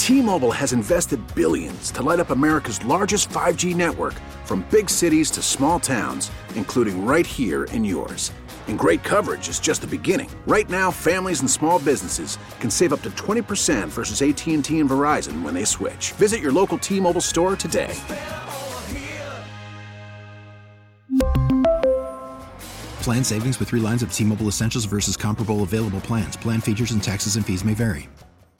T-Mobile has invested billions to light up America's largest 5G network, from big cities to small towns, including right here in yours. And great coverage is just the beginning. Right now, families and small businesses can save up to 20% versus AT&T and Verizon when they switch. Visit your local T-Mobile store today. Plan savings with 3 lines of T-Mobile Essentials versus comparable available plans. Plan features and taxes and fees may vary.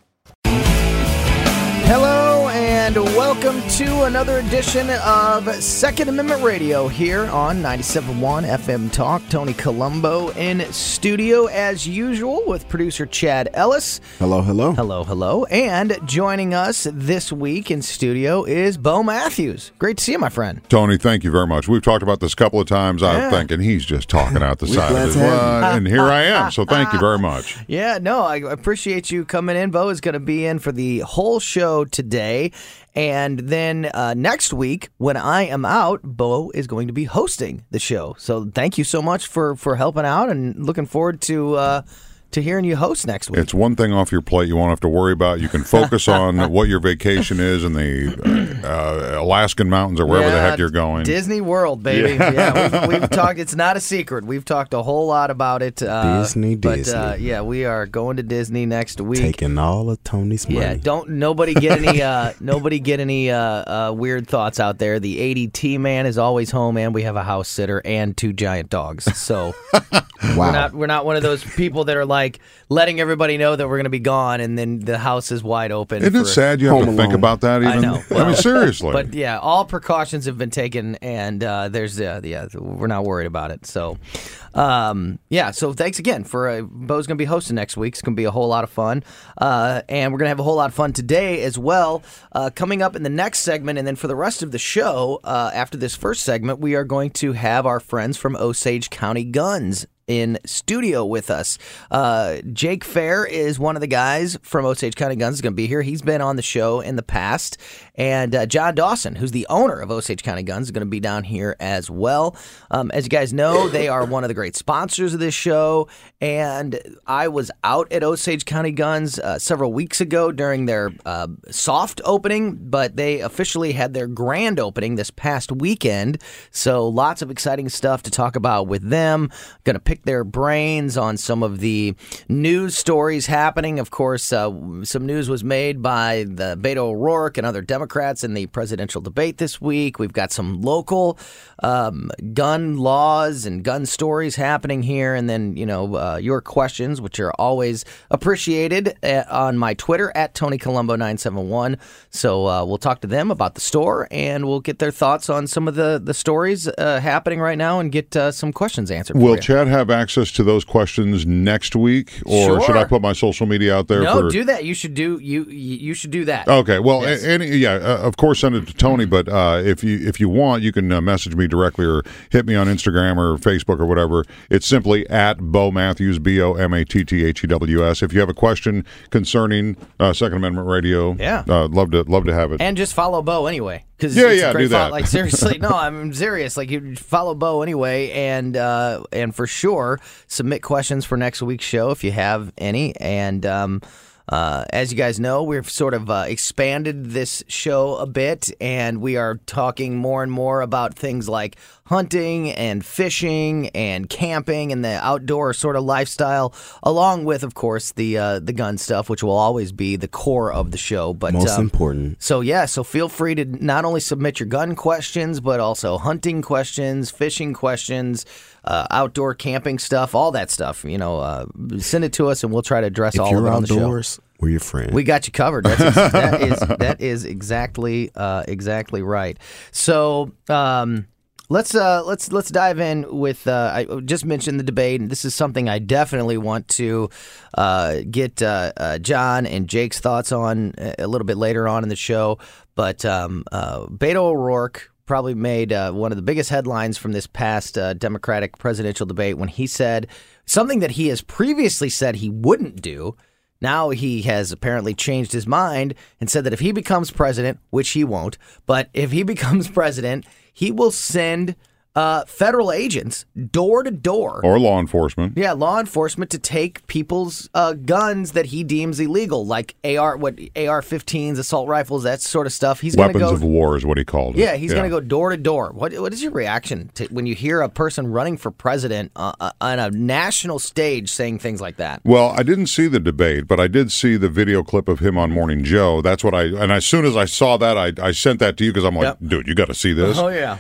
Hello and welcome to another edition of Second Amendment Radio here on 97.1 FM Talk. Tony Colombo in studio as usual with producer Chad Ellis. Hello, hello. Hello, hello. And joining us this week in studio is Bo Matthews. Great to see you, my friend. Tony, thank you very much. We've talked about this a couple of times. I'm thinking he's just talking out the side of his head. And here I am. So thank you very much. Yeah, no, I appreciate you coming in. Bo is going to be in for the whole show today. And then next week, when I am out, Bo is going to be hosting the show. So thank you so much for helping out, and looking forward to hearing you host next week. It's one thing off your plate you won't have to worry about. You can focus on what your vacation is in the Alaskan mountains or wherever the heck you're going. Disney World, baby. Yeah, we've talked. It's not a secret. We've talked a whole lot about it. Disney. But we are going to Disney next week. Taking all of Tony's money. Yeah, nobody get any weird thoughts out there. The ADT man is always home, and we have a house sitter and 2 giant dogs. So wow. We're not one of those people that are like letting everybody know that we're going to be gone, and then the house is wide open. Isn't it sad you have to think about that even? I know. I mean, seriously. But yeah, all precautions have been taken, and we're not worried about it. So, so thanks again for Bo's going to be hosting next week. It's going to be a whole lot of fun, and we're going to have a whole lot of fun today as well. Coming up in the next segment, and then for the rest of the show, after this first segment, we are going to have our friends from Osage County Guns in studio with us. Jake Fair is one of the guys from Osage County Guns is going to be here. He's been on the show in the past. And John Dawson, who's the owner of Osage County Guns, is going to be down here as well. As you guys know, they are one of the great sponsors of this show. And I was out at Osage County Guns several weeks ago during their soft opening, but they officially had their grand opening this past weekend. So lots of exciting stuff to talk about with them. Going to pick their brains on some of the news stories happening. Of course, some news was made by the Beto O'Rourke and other Democrats in the presidential debate this week. We've got some local gun laws and gun stories happening here. And then, your questions, which are always appreciated on my Twitter at Tony Colombo 971. So we'll talk to them about the store, and we'll get their thoughts on some of the stories happening right now, and get some questions answered. Will Chad have access to those questions next week, or should I put my social media out there? No, do that. You should do that. Okay. Well, of course, send it to Tony. But if you want, you can message me directly or hit me on Instagram or Facebook or whatever. It's simply at Bo Matthews, BOMATTHEWS. If you have a question concerning Second Amendment Radio, love to have it. And just follow Bo anyway. Do that. Like, seriously, no, I'm serious. Like, you follow Bo anyway, and for sure, submit questions for next week's show if you have any. And as you guys know, we've sort of expanded this show a bit, and we are talking more and more about things like hunting and fishing and camping and the outdoor sort of lifestyle, along with, of course, the gun stuff, which will always be the core of the show. But most important. So feel free to not only submit your gun questions, but also hunting questions, fishing questions, outdoor camping stuff, all that stuff. Send it to us, and we'll try to address all of it on the show. If you're outdoors, we're your friend. We got you covered. That is exactly right. So let's dive in with. I just mentioned the debate, and this is something I definitely want to get John and Jake's thoughts on a little bit later on in the show. But Beto O'Rourke probably made one of the biggest headlines from this past Democratic presidential debate when he said something that he has previously said he wouldn't do. Now he has apparently changed his mind and said that if he becomes president, which he won't, but if he becomes president, he will send federal agents door to door. Or law enforcement. Yeah, law enforcement to take people's guns that he deems illegal, like AR-15s, assault rifles, that sort of stuff. He's Weapons gonna go, of war is what he called it. Yeah, he's going to go door to door. What is your reaction to when you hear a person running for president on a national stage saying things like that? Well, I didn't see the debate, but I did see the video clip of him on Morning Joe. That's what and as soon as I saw that, I sent that to you because I'm like, dude, you got to see this. Oh, yeah.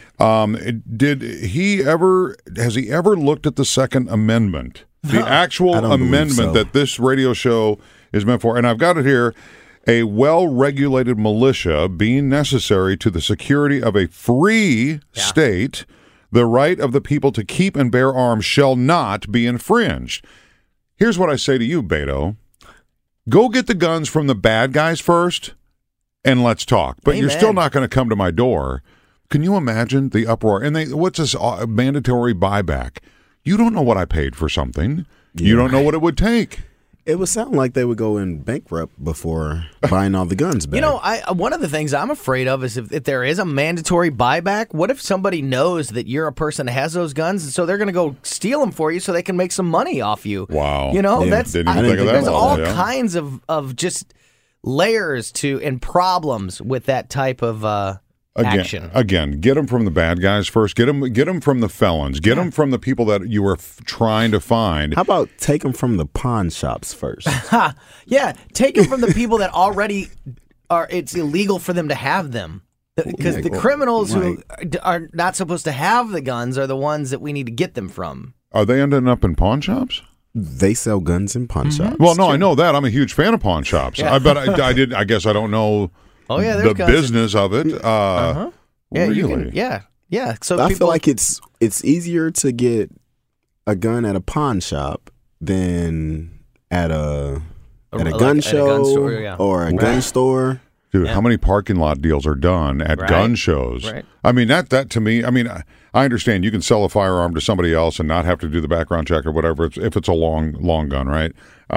Has he ever looked at the Second Amendment? The actual amendment that this radio show is meant for. And I've got it here. A well-regulated militia being necessary to the security of a free state, the right of the people to keep and bear arms shall not be infringed. Here's what I say to you, Beto. Go get the guns from the bad guys first, and let's talk. But you're still not going to come to my door. Can you imagine the uproar? And what's this mandatory buyback? You don't know what I paid for something. Yeah. You don't know what it would take. It would sound like they would go in bankrupt before buying all the guns back. You know, one of the things I'm afraid of is if there is a mandatory buyback, what if somebody knows that you're a person that has those guns, and so they're going to go steal them for you so they can make some money off you? Wow. You know, there's all kinds of just layers to and problems with that type of action. Again, get them from the bad guys first. Get them from the felons. Get them from the people that you were trying to find. How about take them from the pawn shops first? Yeah, take them from the people that already it's illegal for them to have them. Because the criminals who are not supposed to have the guns are the ones that we need to get them from. Are they ending up in pawn shops? They sell guns in pawn shops. Well, no, I know that. I'm a huge fan of pawn shops. Yeah. I guess I don't know. Oh yeah, the business of it. Yeah, really? Yeah. So I feel like it's easier to get a gun at a pawn shop than at a gun show or a gun store. Dude, how many parking lot deals are done at gun shows? Right. I mean, that to me, I mean, I understand you can sell a firearm to somebody else and not have to do the background check or whatever if it's a long gun, right?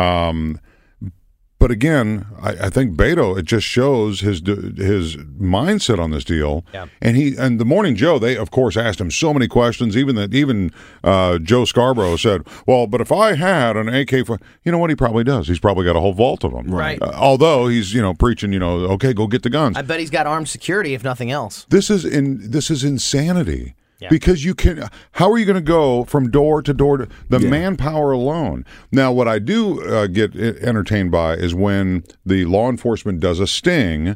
But again, I think Beto, it just shows his mindset on this deal. Yeah. And the Morning Joe, they of course asked him so many questions. Even Joe Scarborough said, "Well, but if I had an AK, you know what? He probably does. He's probably got a whole vault of them. Right. Although he's preaching, okay, go get the guns. I bet he's got armed security if nothing else. This is insanity. Yeah. Because how are you going to go from door to door to the manpower alone? Now, what I do get entertained by is when the law enforcement does a sting,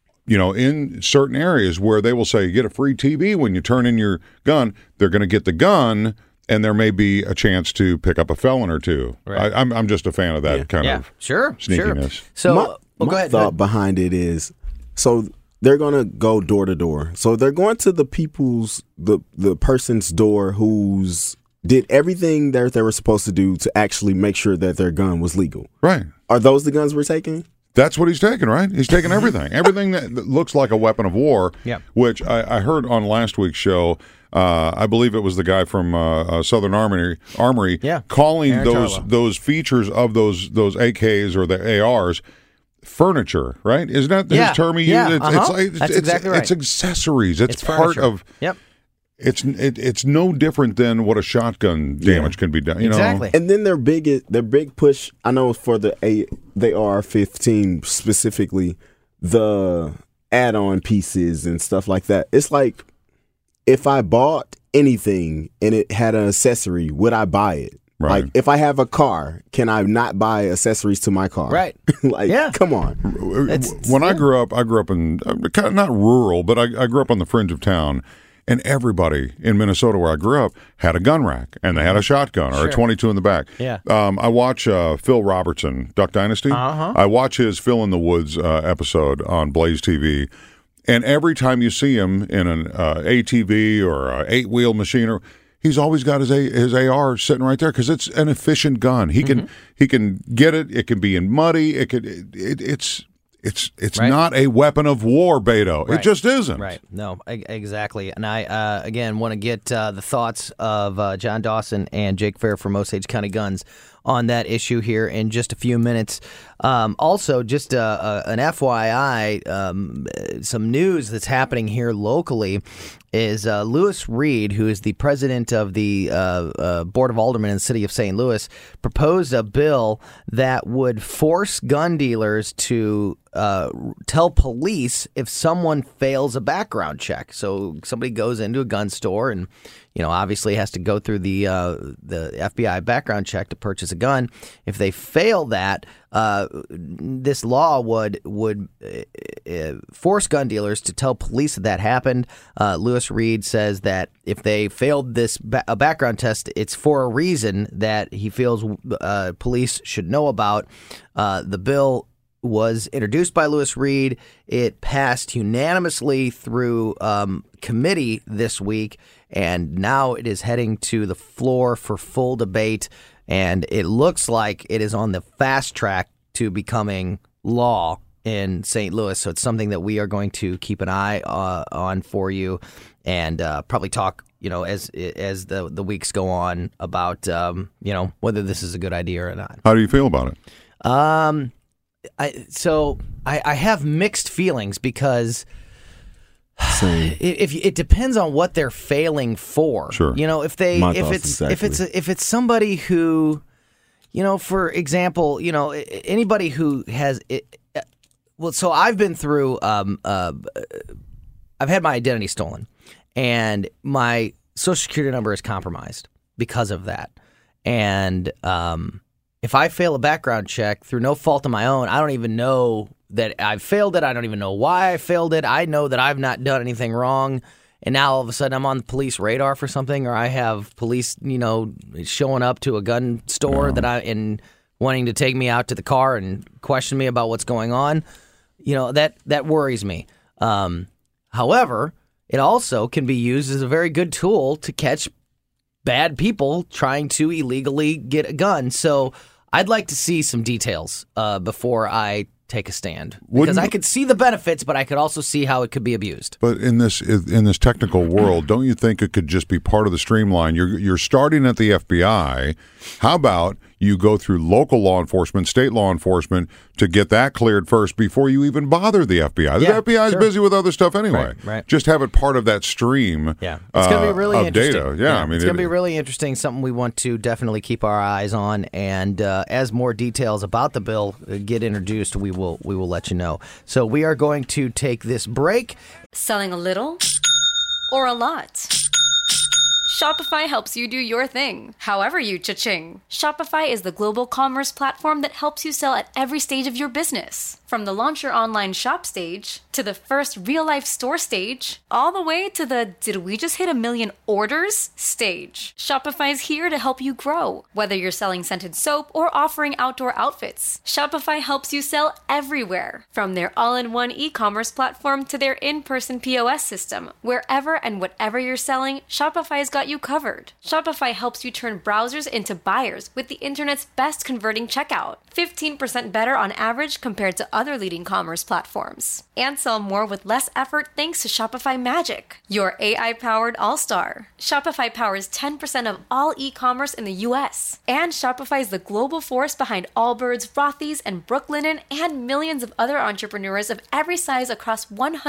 in certain areas where they will say, you get a free TV when you turn in your gun. They're going to get the gun, and there may be a chance to pick up a felon or two. Right. I'm just a fan of that kind of sneakiness. Sure. So my thought behind it is, so they're going to go door to door. So they're going to the person's door who's did everything that they were supposed to do to actually make sure that their gun was legal. Right. Are those the guns we're taking? That's what he's taking, right? He's taking everything. Everything that looks like a weapon of war, which I heard on last week's show. I believe it was the guy from Southern Armory calling those features of those AKs or the ARs furniture, right? Isn't that his term he used? That's exactly right. It's accessories. It's part furniture. of. Yep. It's no different than what a shotgun damage can be done. Exactly. And then their big push, I know for the AR-15 specifically, the add-on pieces and stuff like that. It's like if I bought anything and it had an accessory, would I buy it? Right. Like, if I have a car, can I not buy accessories to my car? Right. Come on. When I grew up in kind of not rural, but I grew up on the fringe of town, and everybody in Minnesota where I grew up had a gun rack, and they had a shotgun or a 22 in the back. Yeah. I watch Phil Robertson, Duck Dynasty. I watch his Phil in the Woods episode on Blaze TV, and every time you see him in an ATV or a 8-wheel machine he's always got his AR sitting right there because it's an efficient gun. He can get it. It can be in muddy. It's not a weapon of war, Beto. Right. It just isn't. Right. No, exactly. And I again want to get the thoughts of John Dawson and Jake Fair from Osage County Guns on that issue here in just a few minutes. Also, just an FYI, some news that's happening here locally is Lewis Reed, who is the president of the Board of Aldermen in the city of St. Louis, proposed a bill that would force gun dealers to tell police if someone fails a background check. So somebody goes into a gun store and, obviously has to go through the FBI background check to purchase a gun. If they fail that, this law would force gun dealers to tell police that happened. Lewis Reed says that if they failed this background test, it's for a reason that he feels police should know about. The bill was introduced by Lewis Reed. It passed unanimously through committee this week, and now it is heading to the floor for full debate, and it looks like it is on the fast track to becoming law in St. Louis. So it's something that we are going to keep an eye on for you, and probably talk, as the weeks go on about, whether this is a good idea or not. How do you feel about it? I have mixed feelings because if it depends on what they're failing for. Sure. If it's somebody who, for example, anybody who has it. Well, so I've been through. I've had my identity stolen, and my Social Security number is compromised because of that, and if I fail a background check through no fault of my own, I don't even know that I've failed it. I don't even know why I failed it. I know that I've not done anything wrong. And now all of a sudden I'm on the police radar for something, or I have police, showing up to a gun store and wanting to take me out to the car and question me about what's going on. That worries me. However, it also can be used as a very good tool to catch bad people trying to illegally get a gun. So I'd like to see some details before I take a stand, because I could see the benefits, but I could also see how it could be abused. But in this technical world, don't you think it could just be part of the streamline? You're starting at the FBI. How about you go through local law enforcement, state law enforcement, to get that cleared first before you even bother the FBI? The FBI is busy with other stuff anyway. Right. Just have it part of that stream. Yeah, it's going to be really interesting. Data. Yeah, it's going to be really interesting. Something we want to definitely keep our eyes on. And as more details about the bill get introduced, we will let you know. So we are going to take this break. Selling a little or a lot? Shopify helps you do your thing, however you cha-ching. Shopify is the global commerce platform that helps you sell at every stage of your business. From the launch your online shop stage, to the first real-life store stage, all the way to the did we just hit 1 million orders stage. Shopify's here to help you grow. Whether you're selling scented soap or offering outdoor outfits, Shopify helps you sell everywhere. From their all-in-one e-commerce platform to their in-person POS system, wherever and whatever you're selling, Shopify's got you covered. Shopify helps you turn browsers into buyers with the internet's best converting checkout. 15% better on average compared to other leading commerce platforms. And sell more with less effort thanks to Shopify Magic, your AI-powered all-star. Shopify powers 10% of all e-commerce in the U.S. And Shopify is the global force behind Allbirds, Rothy's, and Brooklinen, and millions of other entrepreneurs of every size across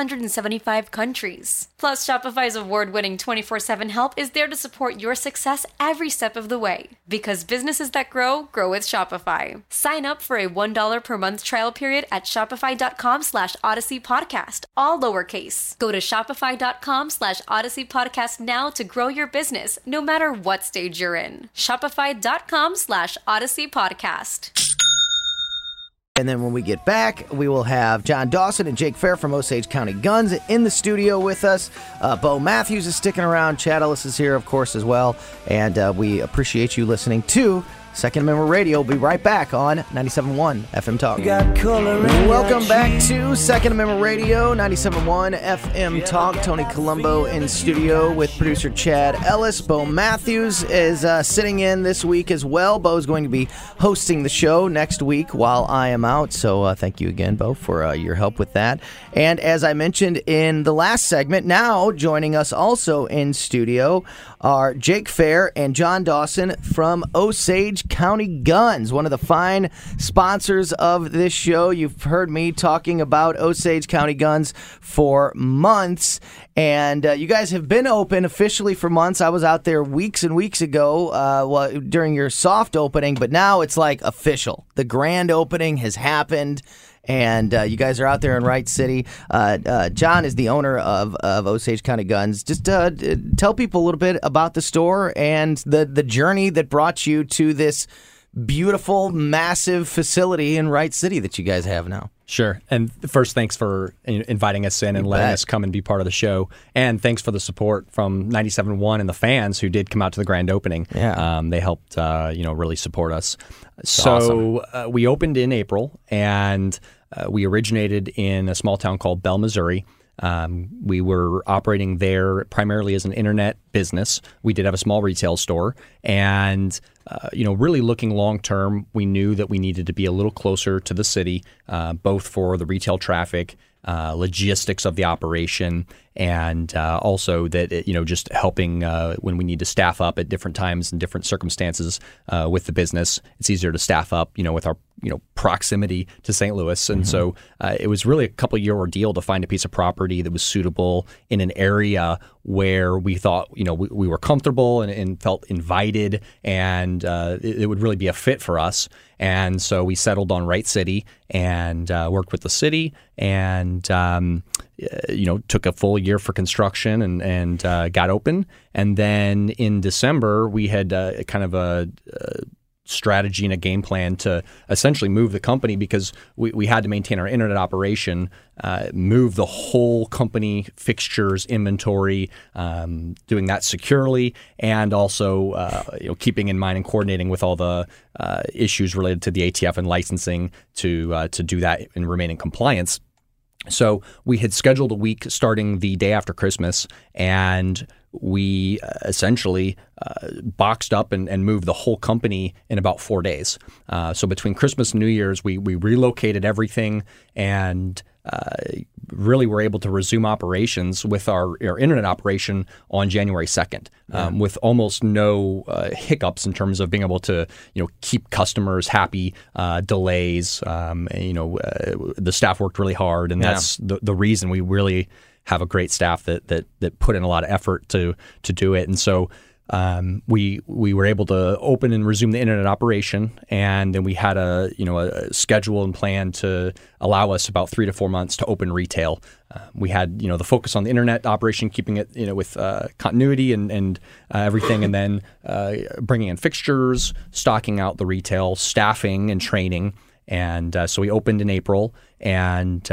175 countries. Plus, Shopify's award-winning 24/7 help is there to support your success every step of the way. Because businesses that grow with Shopify. Sign up for a $1 per month trial period at shopify.com/Odyssey Podcast, all lowercase. Go to shopify.com/Odyssey Podcast now to grow your business, no matter what stage you're in. Shopify.com/Odyssey Podcast. And then when we get back, we will have John Dawson and Jake Fair from Osage County Guns in the studio with us. Bo Matthews is sticking around. Chad Ellis is here, of course, as well. And we appreciate you listening to Second Amendment Radio. We'll be right back on 97.1 FM Talk. Welcome back to Second Amendment Radio, 97.1 FM Talk. Tony Colombo in studio with producer Chad Ellis. Bo Matthews is sitting in this week as well. Bo's going to be hosting the show next week while I am out. So thank you again, Bo, for your help with that. And as I mentioned in the last segment, now joining us also in studio are Jake Fair and John Dawson from Osage Osage County Guns, one of the fine sponsors of this show. You've heard me talking about Osage County Guns for months, and you guys have been open officially for months. I was out there weeks and weeks ago during your soft opening, but now it's like official. The grand opening has happened. And you guys are out there in Wright City. John is the owner of Osage County Guns. Just tell people a little bit about the store and the journey that brought you to this beautiful, massive facility in Wright City that you guys have now. Sure. And first, thanks for inviting us in and letting us come and be part of the show. And thanks for the support from 97.1 and the fans who did come out to the grand opening. Yeah. They helped, really support us. Awesome. We opened in April, and we originated in a small town called Bell, Missouri. We were operating there primarily as an internet business. We did have a small retail store, and really looking long term, we knew that we needed to be a little closer to the city, both for the retail traffic, logistics of the operation, and also that just helping when we need to staff up at different times and different circumstances with the business. It's easier to staff up, with our proximity to St. Louis, and so it was really a couple-year ordeal to find a piece of property that was suitable in an area where we thought we were comfortable and felt invited, and it would really be a fit for us. And so we settled on Wright City and worked with the city, and took a full year for construction and got open. And then in December, we had kind of a strategy and a game plan to essentially move the company, because we had to maintain our internet operation, move the whole company fixtures, inventory, doing that securely, and also keeping in mind and coordinating with all the issues related to the ATF and licensing to do that and remain in compliance. So we had scheduled a week starting the day after Christmas, and we essentially boxed up and moved the whole company in about 4 days. So between Christmas and New Year's, we relocated everything and really were able to resume operations with our internet operation on January 2nd, with almost no hiccups in terms of being able to keep customers happy, delays. The staff worked really hard, and that's the reason we really have a great staff that put in a lot of effort to do it. And so we were able to open and resume the internet operation, and then we had a schedule and plan to allow us about 3 to 4 months to open retail. We had the focus on the internet operation, keeping it with continuity and everything, and then bringing in fixtures, stocking out the retail, staffing and training. And so we opened in April, and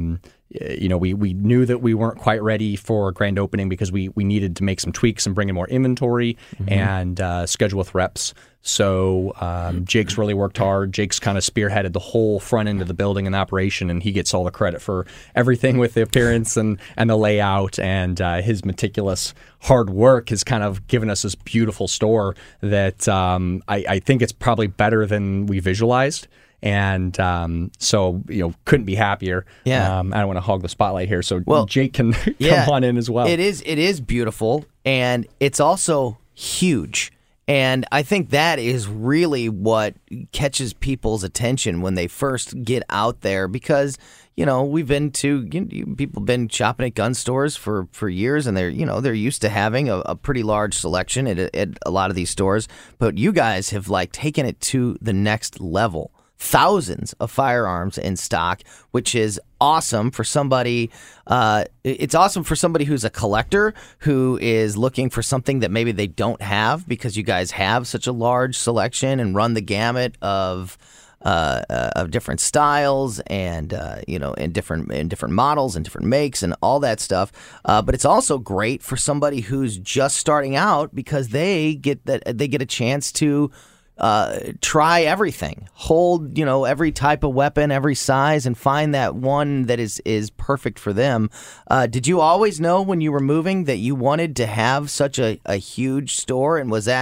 we knew that we weren't quite ready for a grand opening because we needed to make some tweaks and bring in more inventory and schedule with reps. So Jake's really worked hard. Jake's kind of spearheaded the whole front end of the building and operation, and he gets all the credit for everything with the appearance and the layout. And his meticulous hard work has kind of given us this beautiful store that I think it's probably better than we visualized. And so, couldn't be happier. Yeah. I don't want to hog the spotlight here, so Jake can come on in as well. It is beautiful, and it's also huge. And I think that is really what catches people's attention when they first get out there, because we've been to people have been shopping at gun stores for years, and they're used to having a pretty large selection at a lot of these stores. But you guys have taken it to the next level. Thousands of firearms in stock, which is awesome for somebody. It's awesome for somebody who's a collector who is looking for something that maybe they don't have, because you guys have such a large selection and run the gamut of different styles and in different models and different makes and all that stuff. But it's also great for somebody who's just starting out, because they get a chance to try everything, hold every type of weapon, every size, and find that one that is perfect for them. Did you always know when you were moving that you wanted to have such a huge store, and was that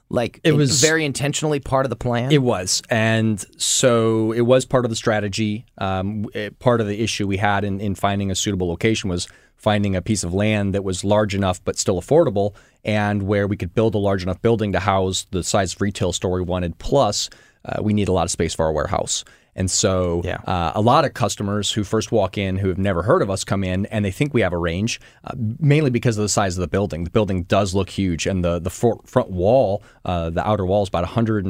Like it was very intentionally part of the plan? It was. And so it was part of the strategy. Part of the issue we had in finding a suitable location was finding a piece of land that was large enough but still affordable, and where we could build a large enough building to house the size of retail store we wanted. Plus, we need a lot of space for our warehouse. And so a lot of customers who first walk in who have never heard of us come in and they think we have a range, mainly because of the size of the building. The building does look huge, and the front wall, the outer wall is about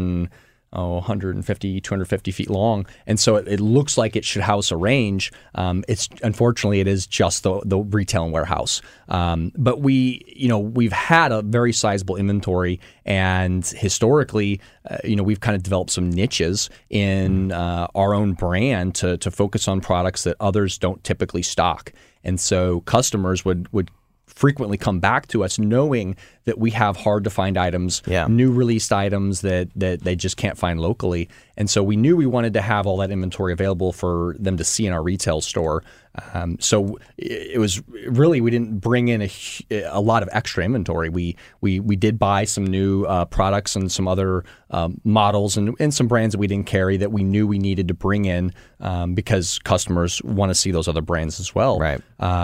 150, 250 feet long. And so it looks like it should house a range. Unfortunately, it is just the retail and warehouse. But we've had a very sizable inventory, and historically, we've kind of developed some niches in our own brand to focus on products that others don't typically stock. And so customers would frequently come back to us knowing that we have hard to find items, new released items that they just can't find locally. And so we knew we wanted to have all that inventory available for them to see in our retail store. So it was really, we didn't bring in a lot of extra inventory. We did buy some new products and some other models and some brands that we didn't carry that we knew we needed to bring in because customers want to see those other brands as well. Right.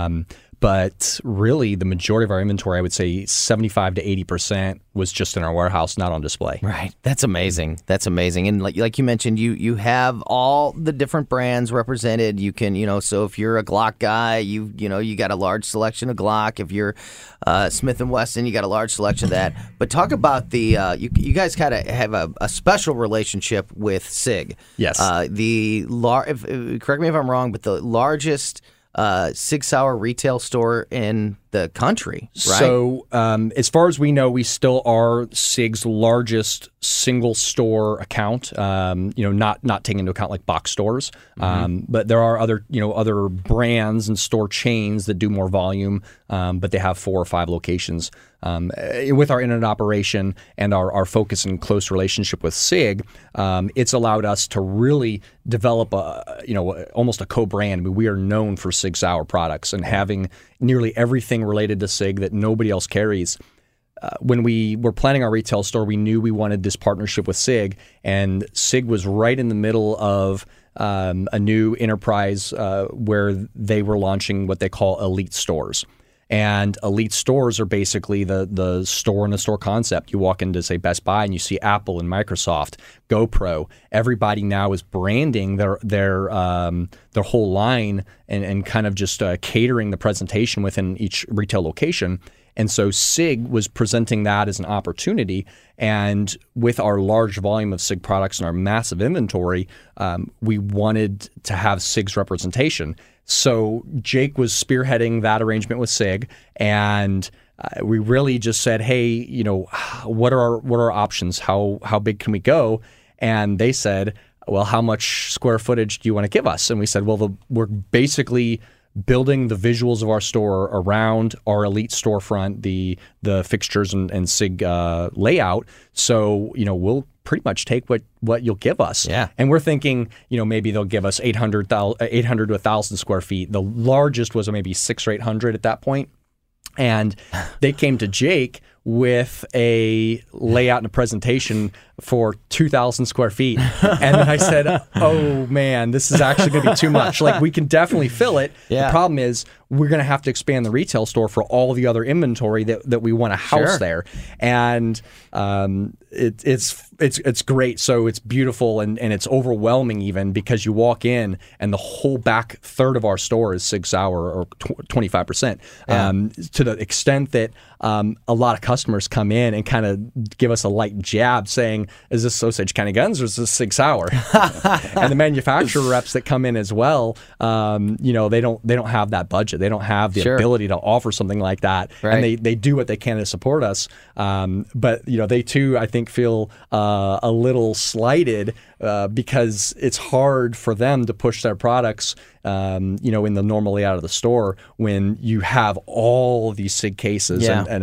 But really, the majority of our inventory, I would say 75 to 80%, was just in our warehouse, not on display. Right. That's amazing. And like you mentioned, you have all the different brands represented. You can, so if you're a Glock guy, you got a large selection of Glock. If you're Smith & Wesson, you got a large selection of that. But talk about the, you guys kind of have a special relationship with SIG. Yes. Correct me if I'm wrong, but the largest Sig Sauer retail store in the country, right? So as far as we know, we still are SIG's largest single store account, not taking into account like box stores. But there are other brands and store chains that do more volume, but they have 4 or 5 locations. With our internet operation and our focus and close relationship with SIG, it's allowed us to really develop almost a co-brand. I mean, we are known for Sig Sauer products and having nearly everything related to SIG that nobody else carries. When we were planning our retail store, we knew we wanted this partnership with SIG, and SIG was right in the middle of a new enterprise where they were launching what they call elite stores. And elite stores are basically the store-in-a-store concept. You walk into, say, Best Buy, and you see Apple and Microsoft, GoPro. Everybody now is branding their whole line and kind of just catering the presentation within each retail location. And so SIG was presenting that as an opportunity. And with our large volume of SIG products and our massive inventory, we wanted to have SIG's representation. So Jake was spearheading that arrangement with SIG, and we really just said, hey, what are our options? How big can we go? And they said, well, how much square footage do you want to give us? And we said, well, we're basically building the visuals of our store around our elite storefront, the fixtures and SIG layout. So, we'll pretty much take what you'll give us. Yeah. And we're thinking, maybe they'll give us 800 to 1,000 square feet. The largest was maybe 600 or 800 at that point. And they came to Jake with a layout and a presentation for 2,000 square feet. And I said, oh man, this is actually going to be too much. Like, we can definitely fill it. Yeah. The problem is we're going to have to expand the retail store for all the other inventory that we want to house there. And it's great. So it's beautiful and it's overwhelming even because you walk in and the whole back third of our store is Sig Sauer or 25%. To the extent that a lot of customers come in and kind of give us a light jab saying, is this Osage County Guns or is this Sig Sauer? And the manufacturer reps that come in as well, they don't have that budget. They don't have the ability to offer something like that. Right. And they do what they can to support us. But they too, I think, feel a little slighted because it's hard for them to push their products in the normal layout of the store when you have all these SIG cases and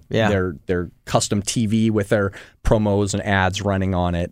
their custom TV with their promos and ads running on it.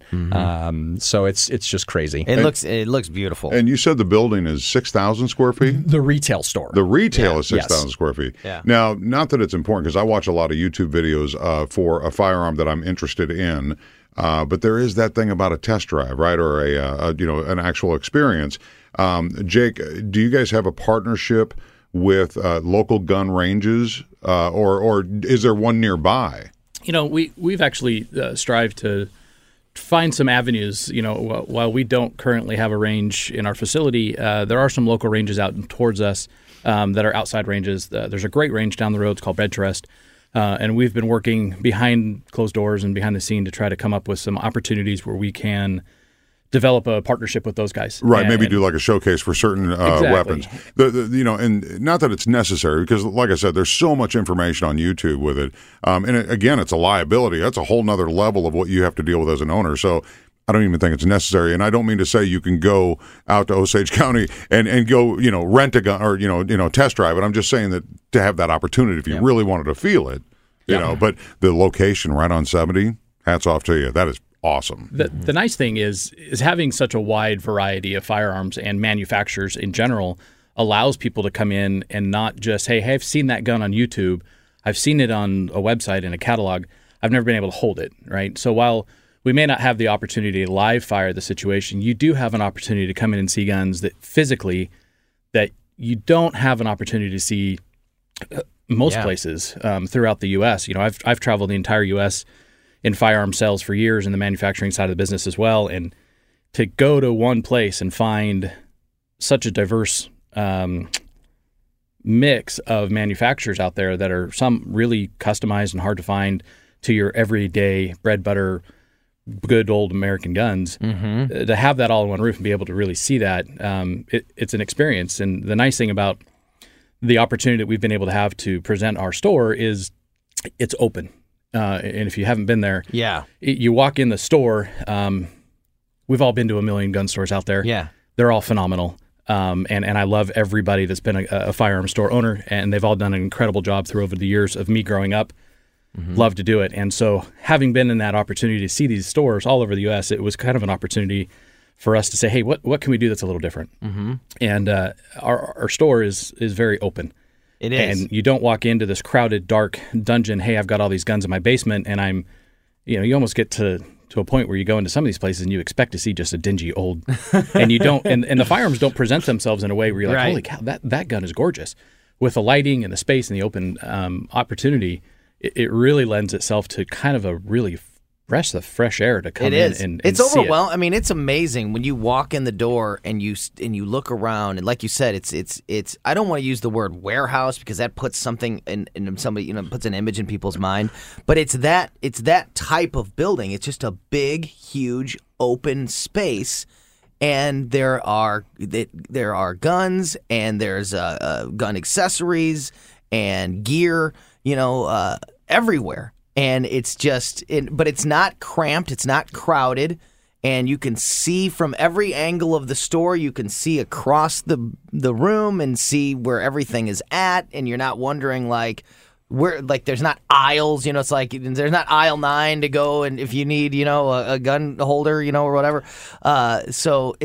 So it's just crazy. It looks beautiful. And you said the building is 6,000 square feet? The retail store. The retail is 6,000 square feet. Yeah. Now, not that it's important because I watch a lot of YouTube videos for a firearm that I'm interested in, but there is that thing about a test drive, right, or an actual experience. Jake, do you guys have a partnership with local gun ranges, or is there one nearby? We've actually strived to find some avenues. While we don't currently have a range in our facility, there are some local ranges out towards us that are outside ranges. There's a great range down the road. It's called Redcrest. And we've been working behind closed doors and behind the scene to try to come up with some opportunities where we can develop a partnership with those guys. Right, maybe do like a showcase for certain weapons. And not that it's necessary because, like I said, there's so much information on YouTube with it. Again, it's a liability. That's a whole nother level of what you have to deal with as an owner. So I don't even think it's necessary. And I don't mean to say you can go out to Osage County and go, rent a gun or, test drive it. I'm just saying that to have that opportunity if you really wanted to feel it, but the location right on 70, hats off to you. That is awesome. The nice thing is having such a wide variety of firearms and manufacturers in general allows people to come in and not just, hey, I've seen that gun on YouTube. I've seen it on a website in a catalog. I've never been able to hold it, right? So while we may not have the opportunity to live fire the situation, you do have an opportunity to come in and see guns that physically that you don't have an opportunity to see most places throughout the U.S. I've traveled the entire U.S. in firearm sales for years in the manufacturing side of the business as well. And to go to one place and find such a diverse mix of manufacturers out there that are some really customized and hard to find to your everyday bread, butter, good old American guns, to have that all in one roof and be able to really see that, it's an experience. And the nice thing about the opportunity that we've been able to have to present our store is it's open. And if you haven't been there, you walk in the store. We've all been to a million gun stores out there. Yeah, they're all phenomenal. And I love everybody that's been a firearm store owner, and they've all done an incredible job through over the years of me growing up. Love to do it. And so having been in that opportunity to see these stores all over the U.S., it was kind of an opportunity for us to say, hey, what can we do that's a little different? And our store is very open. It is. And you don't walk into this crowded, dark dungeon, hey, I've got all these guns in my basement, and I'm, you almost get to a point where you go into some of these places and you expect to see just a dingy old, and you don't, and the firearms don't present themselves in a way where you're like, holy cow, that gun is gorgeous. With the lighting and the space and the open opportunity, it really lends itself to kind of a really fresh air to come in and it's see overwhelming. I mean, it's amazing when you walk in the door and you look around, and like you said, it's. I don't want to use the word warehouse because that puts something in somebody, puts an image in people's mind. But it's that type of building. It's just a big, huge, open space, and there are guns, and there's gun accessories and gear, everywhere. And it's just, but it's not cramped, it's not crowded, and you can see from every angle of the store. You can see across the room and see where everything is at, and you're not wondering there's not aisles, it's like there's not aisle 9 to go, and if you need, a gun holder, or whatever. So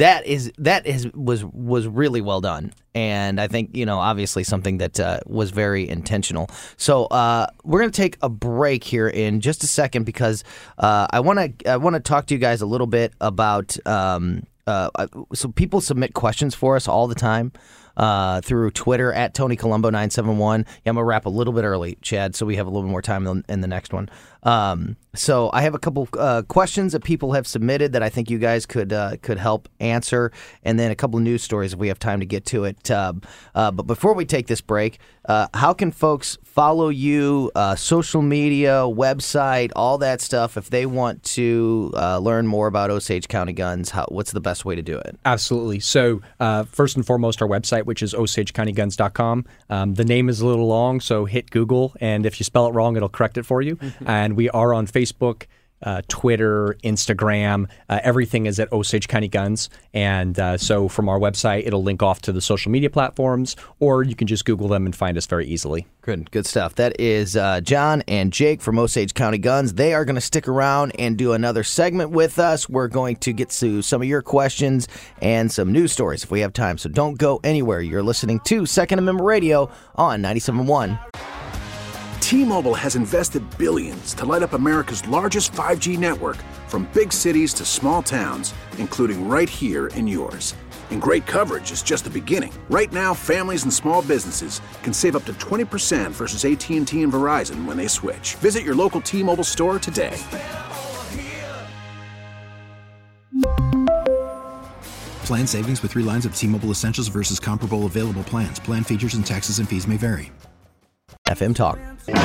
was really well done, and I think obviously something that was very intentional. So we're gonna take a break here in just a second because I want to talk to you guys a little bit about. So people submit questions for us all the time. Through Twitter at Tony Colombo 971. Yeah, I'm gonna wrap a little bit early, Chad, so we have a little bit more time in the next one. So I have a couple questions that people have submitted that I think you guys could help answer, and then a couple of news stories if we have time to get to it. But before we take this break, how can folks follow you? Social media, website, all that stuff. If they want to learn more about Osage County Guns, what's the best way to do it? Absolutely. So first and foremost, our website, which is OsageCountyGuns.com. The name is a little long, so hit Google, and if you spell it wrong, it'll correct it for you. And we are on Facebook, Twitter, Instagram, everything is at Osage County Guns. And so from our website, it'll link off to the social media platforms, or you can just Google them and find us very easily. Good stuff. That is John and Jake from Osage County Guns. They are going to stick around and do another segment with us. We're going to get to some of your questions and some news stories if we have time. So don't go anywhere. You're listening to Second Amendment Radio on 97.1. T-Mobile has invested billions to light up America's largest 5G network, from big cities to small towns, including right here in yours. And great coverage is just the beginning. Right now, families and small businesses can save up to 20% versus AT&T and Verizon when they switch. Visit your local T-Mobile store today. Plan savings with 3 lines of T-Mobile Essentials versus comparable available plans. Plan features and taxes and fees may vary. FM Talk.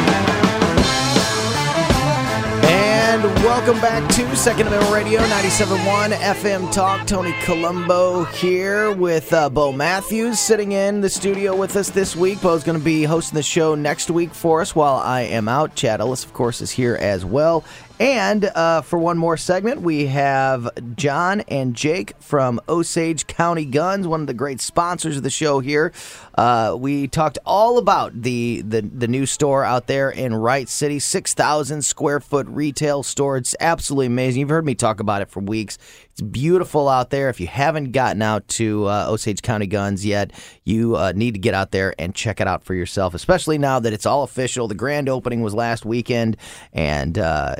And welcome back to Second Amendment Radio, 97.1 FM Talk. Tony Colombo here with Bo Matthews sitting in the studio with us this week. Bo's going to be hosting the show next week for us while I am out. Chad Ellis, of course, is here as well. And for one more segment, we have John and Jake from Osage County Guns, one of the great sponsors of the show here. We talked all about the new store out there in Wright City, 6,000 square foot retail store. It's absolutely amazing. You've heard me talk about it for weeks. It's beautiful out there. If you haven't gotten out to Osage County Guns yet, you need to get out there and check it out for yourself, especially now that it's all official. The grand opening was last weekend, and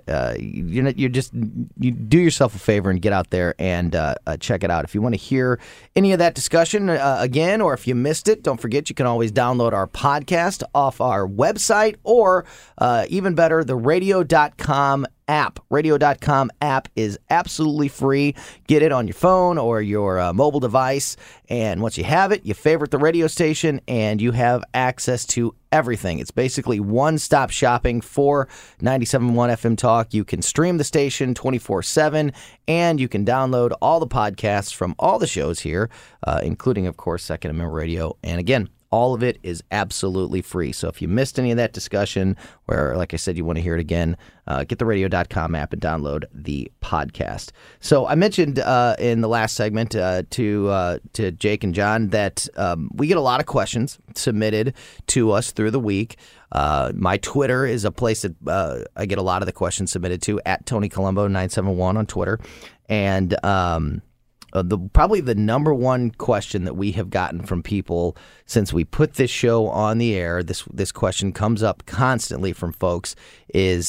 you do yourself a favor and get out there and check it out. If you want to hear any of that discussion again, or if you missed it, don't forget you can always download our podcast off our website, or even better, the radio.com app. Radio.com app is absolutely free. Get it on your phone or your mobile device, and once you have it, you favorite the radio station, and you have access to everything. It's basically one-stop shopping for 97.1 FM Talk. You can stream the station 24/7, and you can download all the podcasts from all the shows here, including, of course, Second Amendment Radio. And again, all of it is absolutely free. So if you missed any of that discussion, or like I said, you want to hear it again, get the radio.com app and download the podcast. So I mentioned in the last segment to Jake and John that we get a lot of questions submitted to us through the week. My Twitter is a place that I get a lot of the questions submitted to, at Tony Colombo 971 on Twitter. And probably the number one question that we have gotten from people since we put this show on the air, this question comes up constantly from folks, is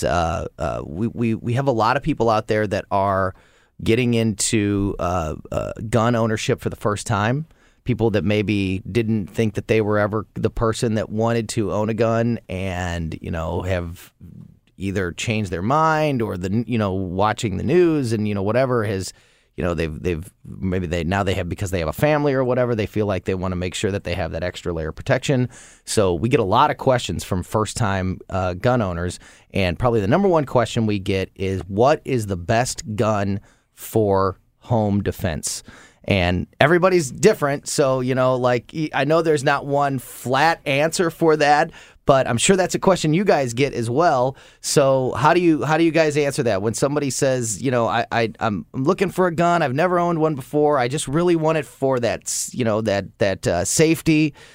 we have a lot of people out there that are getting into gun ownership for the first time. People that maybe didn't think that they were ever the person that wanted to own a gun, and have either changed their mind, or watching the news and whatever has. They've now they have, because they have a family or whatever, they feel like they want to make sure that they have that extra layer of protection. So we get a lot of questions from first-time gun owners, and probably the number one question we get is, what is the best gun for home defense? And everybody's different, so I know there's not one flat answer for that, but I'm sure that's a question you guys get as well. So how do you guys answer that when somebody says, I'm looking for a gun, I've never owned one before, I just really want it for that safety,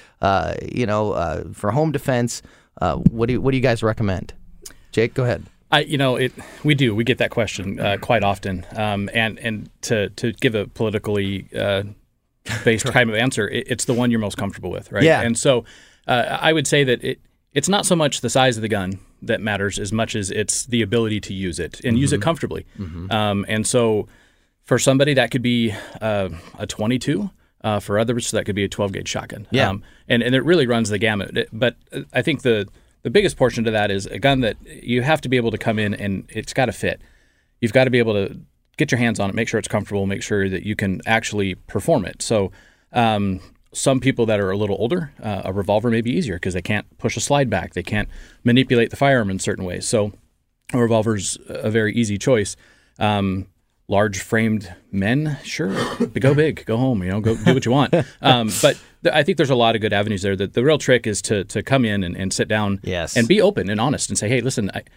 for home defense. What do you guys recommend? Jake, go ahead. We get that question quite often, and to give a politically based kind of answer, it's the one you're most comfortable with, right? Yeah. And so I would say that it's not so much the size of the gun that matters as much as it's the ability to use it and use it comfortably. Mm-hmm. And so for somebody that could be a 22. For others, that could be a 12-gauge shotgun. Yeah. And it really runs the gamut. But I think the biggest portion to that is a gun that you have to be able to come in and it's got to fit. You've got to be able to get your hands on it, make sure it's comfortable, make sure that you can actually perform it. So some people that are a little older, a revolver may be easier because they can't push a slide back. They can't manipulate the firearm in certain ways. So a revolver's a very easy choice. Large-framed men, sure, go big, go home, go do what you want. But I think there's a lot of good avenues there. The real trick is to come in and sit down Yes. and be open and honest and say, hey, listen,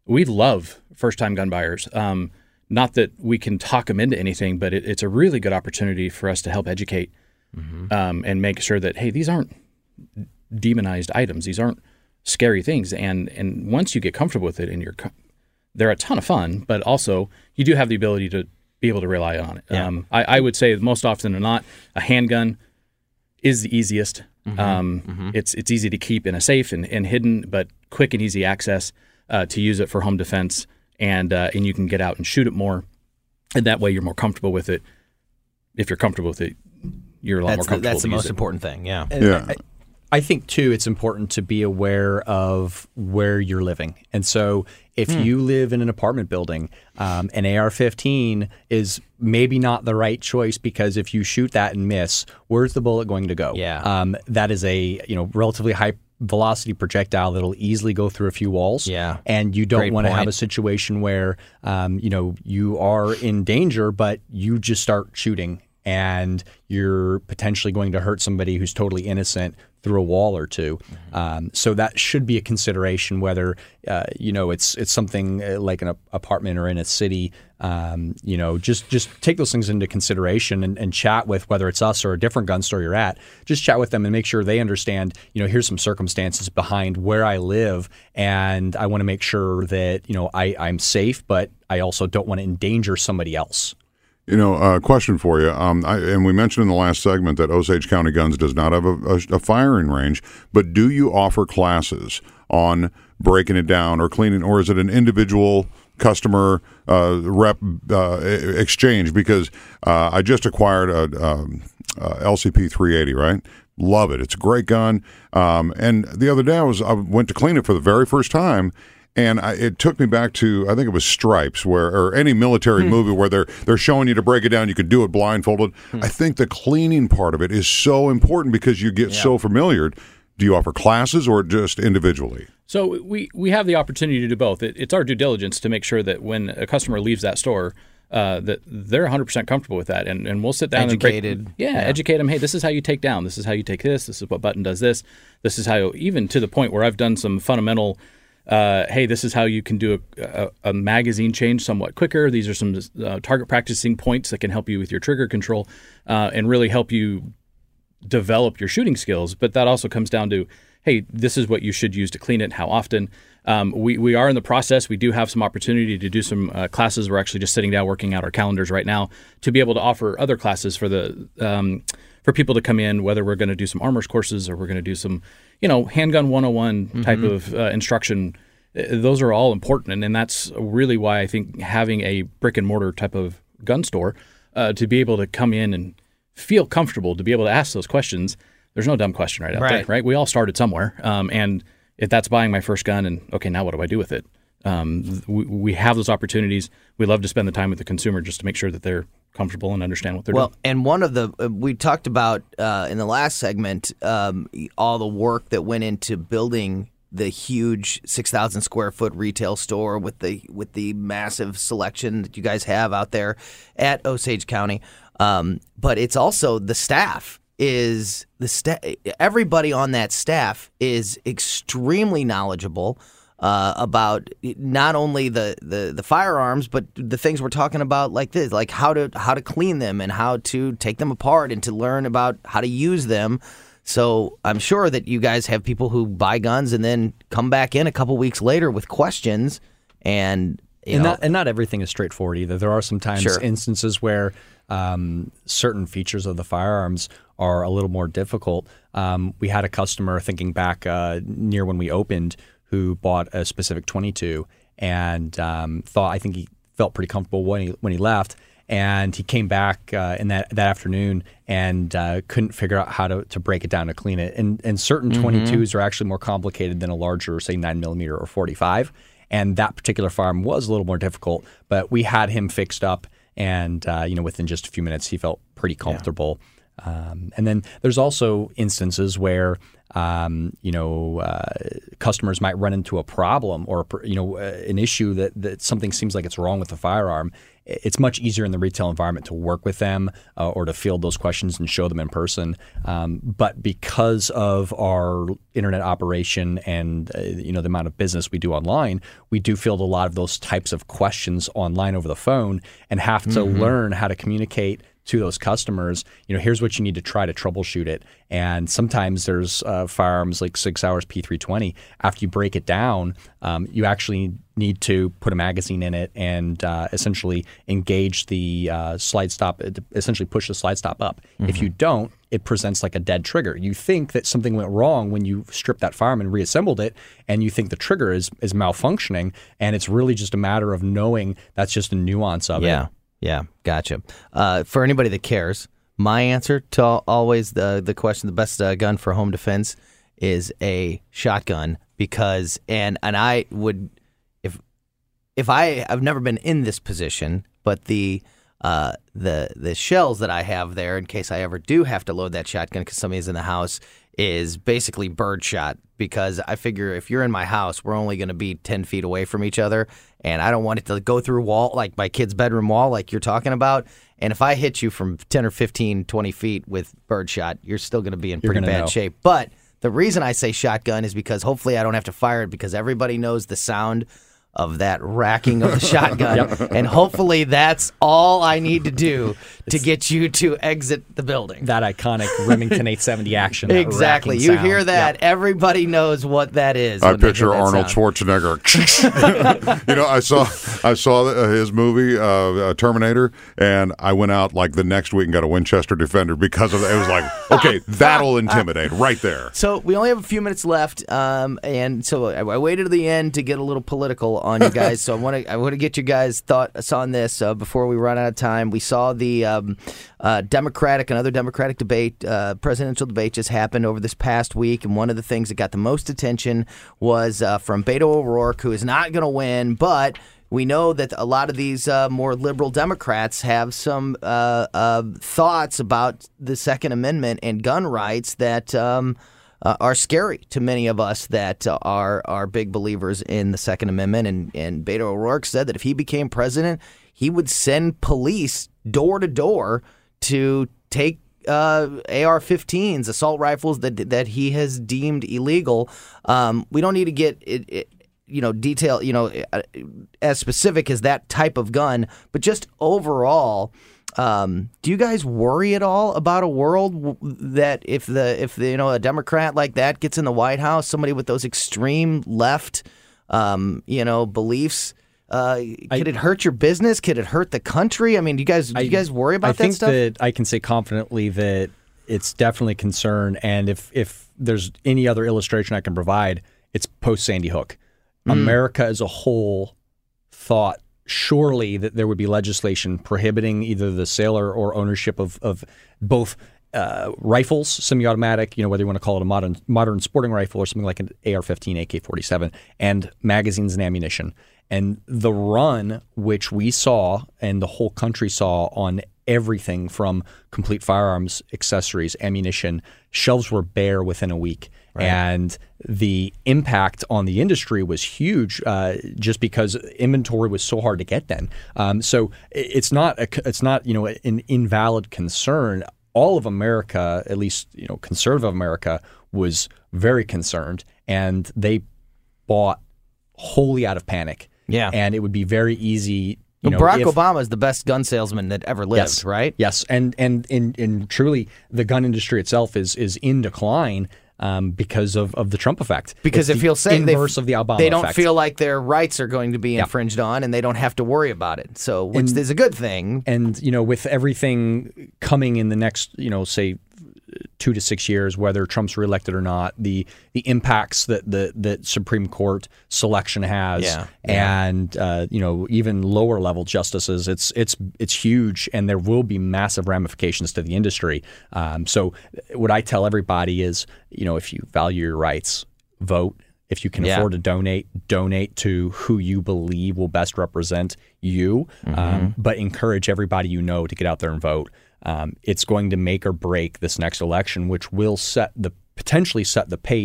we love first-time gun buyers. Not that we can talk them into anything, but it's a really good opportunity for us to help educate and make sure that, hey, these aren't demonized items. These aren't scary things. And once you get comfortable with it, and they're a ton of fun, but also you do have the ability to be able to rely on it. Yeah. I would say most often than not, a handgun is the easiest. It's easy to keep in a safe and hidden, but quick and easy access to use it for home defense. And you can get out and shoot it more, and that way you're more comfortable with it. If you're comfortable with it, you're a lot more comfortable. That's the to use most it. important thing. Yeah. Yeah. I think, too, it's important to be aware of where you're living. And so if you live in an apartment building, an AR-15 is maybe not the right choice, because if you shoot that and miss, where's the bullet going to go? Yeah. That is a relatively high velocity projectile that'll easily go through a few walls. Yeah. And you don't Great want to have point. a situation where, you are in danger, but you just start shooting and you're potentially going to hurt somebody who's totally innocent through a wall or two. So that should be a consideration, whether it's something like an apartment or in a city. Just take those things into consideration and chat with, whether it's us or a different gun store you're at. Just chat with them and make sure they understand. Here's some circumstances behind where I live, and I want to make sure that I'm safe, but I also don't want to endanger somebody else. Question for you. And we mentioned in the last segment that Osage County Guns does not have a firing range, but do you offer classes on breaking it down or cleaning, or is it an individual customer rep exchange? Because I just acquired a LCP 380, right? Love it. It's a great gun. And the other day I went to clean it for the very first time. And it took me back to, I think it was Stripes, or any military movie where they're showing you to break it down. You could do it blindfolded. I think the cleaning part of it is so important because you get so familiar. Do you offer classes or just individually? So we have the opportunity to do both. It's our due diligence to make sure that when a customer leaves that store, that they're 100% comfortable with that. And we'll sit down Educated. and educate them. Hey, this is how you take down. This is how you take this. This is what button does this. This is how, even to the point where I've done some fundamental hey, this is how you can do a magazine change somewhat quicker. These are some target practicing points that can help you with your trigger control and really help you develop your shooting skills. But that also comes down to, hey, this is what you should use to clean it, how often. We are in the process. We do have some opportunity to do some classes. We're actually just sitting down working out our calendars right now to be able to offer other classes for for people to come in, whether we're going to do some armors courses or we're going to do some handgun 101 type of instruction. Those are all important, and that's really why I think having a brick and mortar type of gun store to be able to come in and feel comfortable to be able to ask those questions. There's no dumb question right out there, right? We all started somewhere, and if that's buying my first gun, and okay, now what do I do with it? We have those opportunities. We love to spend the time with the consumer just to make sure that they're comfortable and understand what they're doing. Well, and one of the we talked about in the last segment all the work that went into building the huge 6,000 square foot retail store with the massive selection that you guys have out there at Osage County. But it's also the staff. Everybody on that staff is extremely knowledgeable about not only the firearms, but the things we're talking about, like this, like how to clean them and how to take them apart and to learn about how to use them. So I'm sure that you guys have people who buy guns and then come back in a couple weeks later with questions, and not everything is straightforward either. There are sometimes instances where certain features of the firearms are a little more difficult. We had a customer, thinking back near when we opened, who bought a specific 22 and I think he felt pretty comfortable when he left. And he came back in that afternoon and couldn't figure out how to break it down to clean it. And certain 22s are actually more complicated than a larger, say, 9mm or 45. And that particular firearm was a little more difficult. But we had him fixed up, and within just a few minutes, he felt pretty comfortable. And then there's also instances where customers might run into a problem or an issue that something seems like it's wrong with the firearm, it's much easier in the retail environment to work with them or to field those questions and show them in person. But because of our internet operation and the amount of business we do online, we do field a lot of those types of questions online over the phone and have to learn how to communicate to those customers, here's what you need to try to troubleshoot it. And sometimes there's firearms like 6 Hours P320. After you break it down, you actually need to put a magazine in it and essentially engage the slide stop, essentially push the slide stop up. If you don't, it presents like a dead trigger. You think that something went wrong when you stripped that firearm and reassembled it, and you think the trigger is malfunctioning, and it's really just a matter of knowing that's just a nuance of it. Yeah, gotcha. For anybody that cares, my answer to always the question, the best gun for home defense is a shotgun, because and I would if I've never been in this position, but the shells that I have there in case I ever do have to load that shotgun because somebody's in the house is basically birdshot, because I figure if you're in my house, we're only going to be 10 feet away from each other, and I don't want it to go through wall, like my kid's bedroom wall, like you're talking about. And if I hit you from 10 or 15, 20 feet with birdshot, you're still going to be in pretty bad shape. But the reason I say shotgun is because hopefully I don't have to fire it, because everybody knows the sound of that racking of the shotgun. And hopefully that's all I need to do to get you to exit the building. That iconic Remington 870 action. Exactly. You hear that, everybody knows what that is. I picture Arnold Schwarzenegger. I saw his movie, Terminator, and I went out like the next week and got a Winchester Defender because of it. It was like, okay, that'll intimidate right there. So we only have a few minutes left, and so I waited to the end to get a little political on you guys. So I want to get you guys' thoughts on this before we run out of time. We saw the another Democratic debate, presidential debate just happened over this past week, and one of the things that got the most attention was from Beto O'Rourke, who is not going to win, but we know that a lot of these more liberal Democrats have some thoughts about the Second Amendment and gun rights that are scary to many of us that are big believers in the Second Amendment. And Beto O'Rourke said that if he became president, he would send police door to door to take AR-15s, assault rifles that he has deemed illegal. We don't need to get detail, as specific as that type of gun, but just overall. Do you guys worry at all about a world that if a Democrat like that gets in the White House, somebody with those extreme left, beliefs, could it hurt your business? Could it hurt the country? I mean, do you guys worry about that stuff? I think that I can say confidently that it's definitely a concern. And if there's any other illustration I can provide, it's post Sandy Hook. America as a whole thought surely that there would be legislation prohibiting either the sale or ownership of both rifles, semi-automatic, whether you want to call it a modern sporting rifle or something like an AR-15, AK-47, and magazines and ammunition. And the run which we saw and the whole country saw on everything from complete firearms, accessories, ammunition, shelves were bare within a week. Right. And the impact on the industry was huge, just because inventory was so hard to get then. So it's not an invalid concern. All of America, at least conservative America, was very concerned, and they bought wholly out of panic. Yeah, and it would be very easy. Barack Obama is the best gun salesman that ever lived, yes, right? Yes, and truly, the gun industry itself is in decline. Because of the Trump effect. Because it feels safe. Inverse of the Obama they don't effect. feel like their rights are going to be infringed on, and they don't have to worry about it. So, which is a good thing. And with everything coming in the next, say, 2 to 6 years, whether Trump's reelected or not, the impacts that Supreme Court selection has, and even lower level justices, it's huge, and there will be massive ramifications to the industry. So what I tell everybody is, if you value your rights, vote. If you can afford to donate to who you believe will best represent you, but encourage everybody to get out there and vote. It's going to make or break this next election, which will potentially set the pace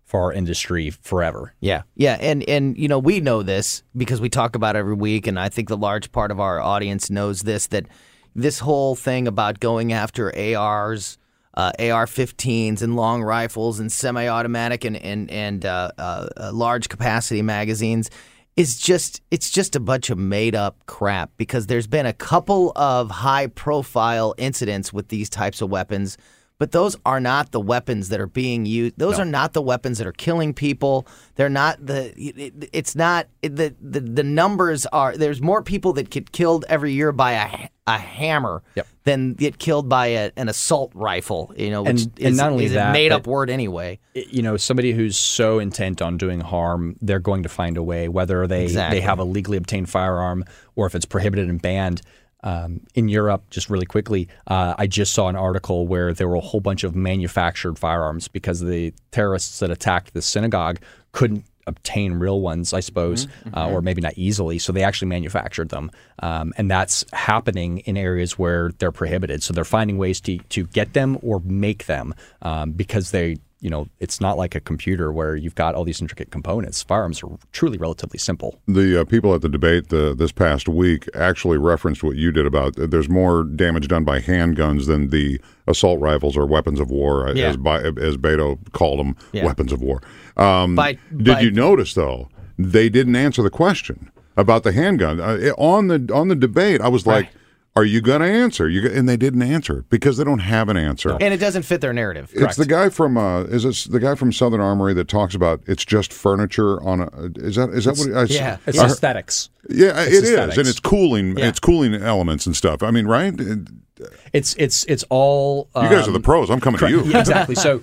for our industry forever. Yeah, and you know, we know this because we talk about it every week, and I think the large part of our audience knows this, that this whole thing about going after ARs, AR-15s, and long rifles, and semi-automatic and large capacity magazines it's just a bunch of made up crap, because there's been a couple of high profile incidents with these types of weapons, but those are not the weapons that are being used. Those are not the weapons that are killing people. They're not it's not the numbers are, there's more people that get killed every year by a hammer than get killed by an assault rifle, which is not only a made up word anyway. Somebody who's so intent on doing harm, they're going to find a way, whether they have a legally obtained firearm or if it's prohibited and banned. In Europe, just really quickly, I just saw an article where there were a whole bunch of manufactured firearms because the terrorists that attacked the synagogue couldn't obtain real ones, I suppose, or maybe not easily. So they actually manufactured them. And that's happening in areas where they're prohibited. So they're finding ways to get them or make them because they, it's not like a computer where you've got all these intricate components. Firearms are truly relatively simple. The people at the debate this past week actually referenced what you did about there's more damage done by handguns than the assault rifles or weapons of war, as Beto called them, weapons of war. Did you notice, though, they didn't answer the question about the handgun? On the debate, I was like, are you going to answer? And they didn't answer because they don't have an answer. No. And it doesn't fit their narrative. It's the guy from is it the guy from Southern Armory that talks about it's just furniture on a is that what it's aesthetics. Yeah, it is, and it's cooling. Yeah. It's cooling elements and stuff. I mean, right? It's all. You guys are the pros. I'm coming to you. Yeah, exactly. So,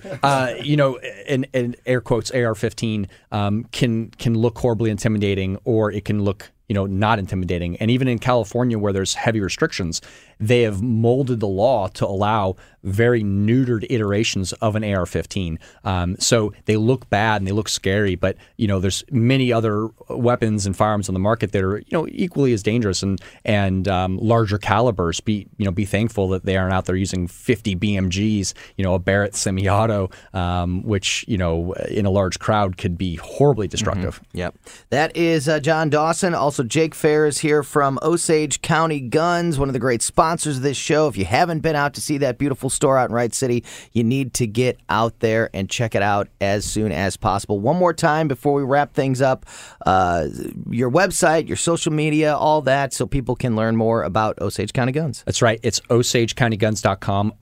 in air quotes, AR-15 can look horribly intimidating, or it can look not intimidating. And even in California, where there's heavy restrictions, they have molded the law to allow very neutered iterations of an AR-15. So they look bad and they look scary, but there's many other weapons and firearms on the market that are equally as dangerous and larger calibers. Be thankful that they aren't out there using 50 BMGs, a Barrett semi-auto, which in a large crowd could be horribly destructive. Mm-hmm. Yep. That is John Dawson. Also, Jake Fair is here from Osage County Guns, one of the great sponsors of this show. If you haven't been out to see that beautiful store out in Wright City, you need to get out there and check it out as soon as possible. One more time before we wrap things up, your website, your social media, all that, so people can learn more about Osage County Guns. That's right. It's OsageCountyGuns.com,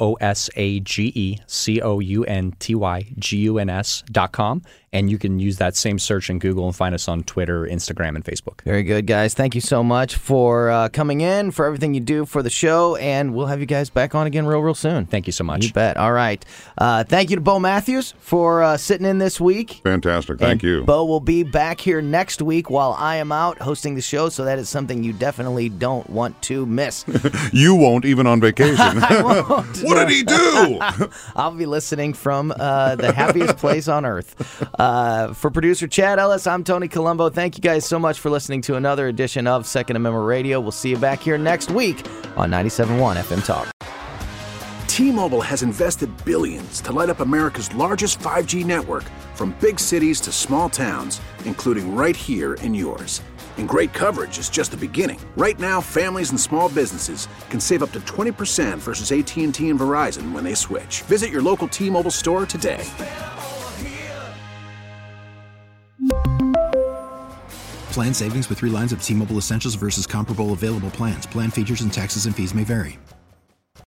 OsageCountyGuns.com. And you can use that same search in Google and find us on Twitter, Instagram, and Facebook. Very good, guys. Thank you so much for coming in, for everything you do for the show, and we'll have you guys back on again real soon. Thank you so much. You bet. All right. Thank you to Bo Matthews for sitting in this week. Fantastic. Thank you. Bo will be back here next week while I am out hosting the show, so that is something you definitely don't want to miss. You won't, even on vacation. I won't. What did he do? I'll be listening from the happiest place on earth. For producer Chad Ellis, I'm Tony Colombo. Thank you guys so much for listening to another edition of Second Amendment Radio. We'll see you back here next week on 97.1 FM Talk. T-Mobile has invested billions to light up America's largest 5G network, from big cities to small towns, including right here in yours. And great coverage is just the beginning. Right now, families and small businesses can save up to 20% versus AT&T and Verizon when they switch. Visit your local T-Mobile store today. Plan savings with 3 lines of T-Mobile Essentials versus comparable available plans. Plan features and taxes and fees may vary.